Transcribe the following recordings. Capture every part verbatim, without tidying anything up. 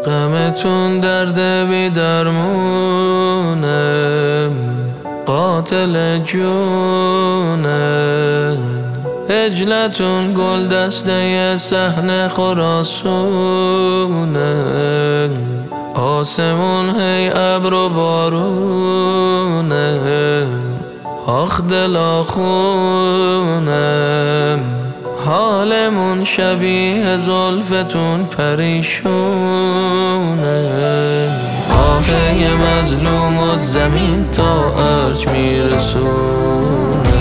غمتون درد بی درمونه، قاتل جونه. هجلتون گل دسته صحن خراسونه، آسمون هی ابر و بارونه. آخ دلا خونه، حالمون شبیه زلفتون پریشونه. آه یه مظلوم و زمین تا ارج میرسونه،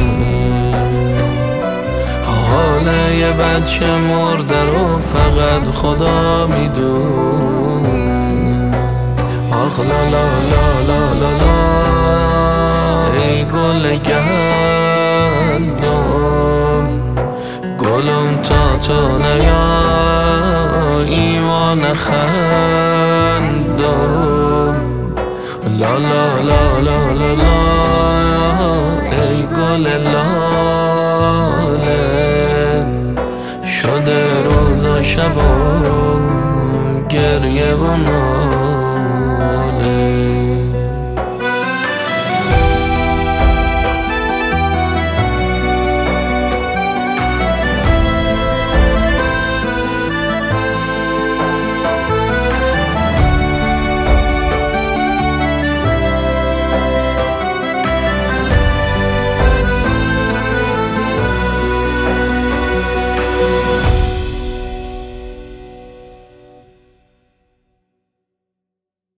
حال یه بچه مرده رو فقط خدا میدونه. آخ لا لا لا لا لا لا، ای گل گندم، گلم تا تو نیا ایمان خندم. لا لا لا لا لا لا، ای گل لاله، شده روز و شبم گریه و ناله.